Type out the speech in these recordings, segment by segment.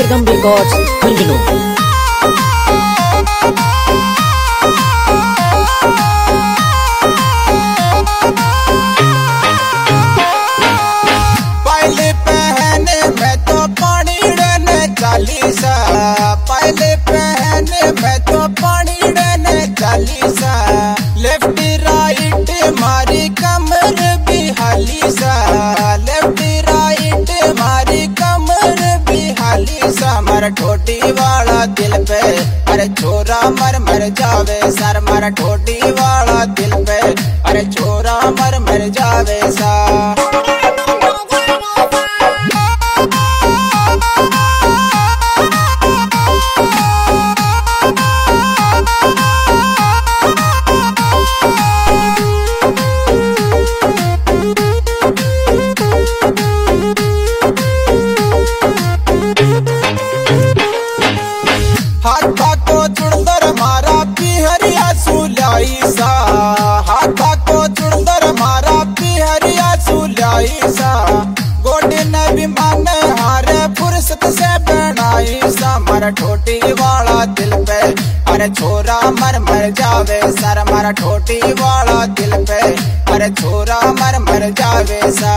Sargam Records, Junjunu. पहले पहने मैं तो पानी डने चालीसा, पहले पहने मैं तो पानी डने चालीसा, लेफ्ट राइट मारी कमर भी हालीसा, लेफ्ट राइट मारी कमर भी हालीसा, मर ठोटी वाला दिल पे अरे छोरा मर मर जावे सर, मर ठोटी वाला दिल पे अरे छोरा मर मर जावे सा। हाथा को जुड़दर मारा पिहरिया सुलाई सा, हाथा को जुड़दर मारा पिहरिया सुलाई सा, गोडी ने भी मन हारे फुर्सत से बनाई सा, मर ठोटी वाला दिल पे अरे छोरा मर मर जावे सर, मर ठोटी वाला दिल पे अरे छोरा मर मर जावे सा।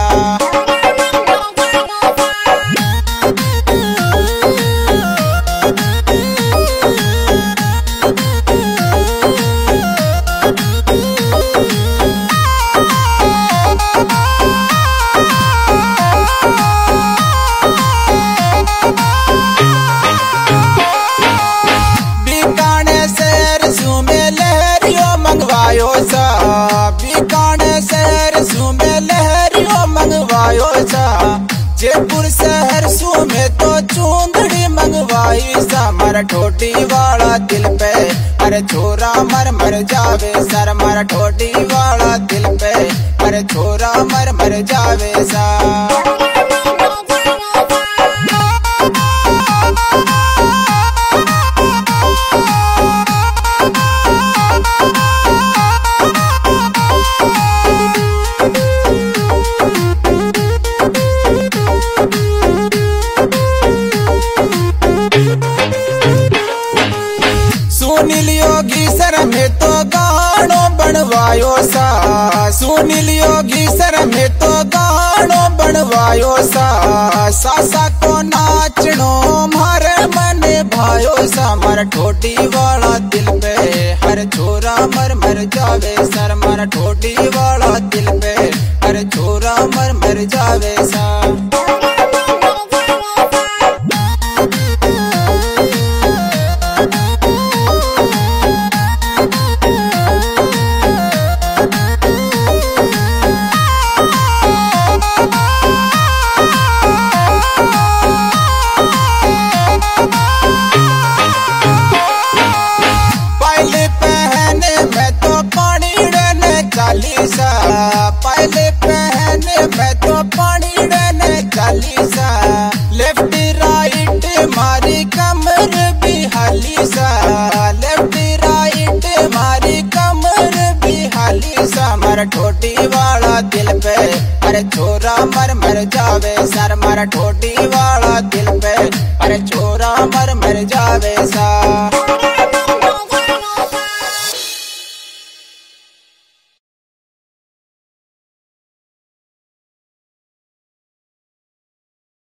मंगवायो सा बीकाने शहर सू में लहरियों मंगवायो सा, जयपुर शहर सू में तो चूंदड़ी मंगवाई सा, मर ठोटी वाला दिल पे अरे छोरा मर मर जावे सर, मर ठोटी वाला दिल पे अरे छोरा मर मर जावे सा। सुनील योगी सर में तो गानो बनवायो सा, सुनील योगी सर में तो गानो बनवायो सा, सासा को नाचनो मारे मने भायो सा, मर ठोटी वाला दिल पे हर छोरा मर मर जावे सर, मर ठोटी वाला दिल पे हर छोरा मर मर जावे सा। मैं तो पानी डने चालीसा, पहले पहने मैं तो पानी डने चालीसा, लेफ्ट राइट मारी कमर भी हालीसा, लेफ्ट राइट मारी कमर भी हालीसा, मर ठोटी वाला दिल पे अरे छोरा मर मर जावे सर, मर ठोटी वाला दिल पे अरे छोरा मर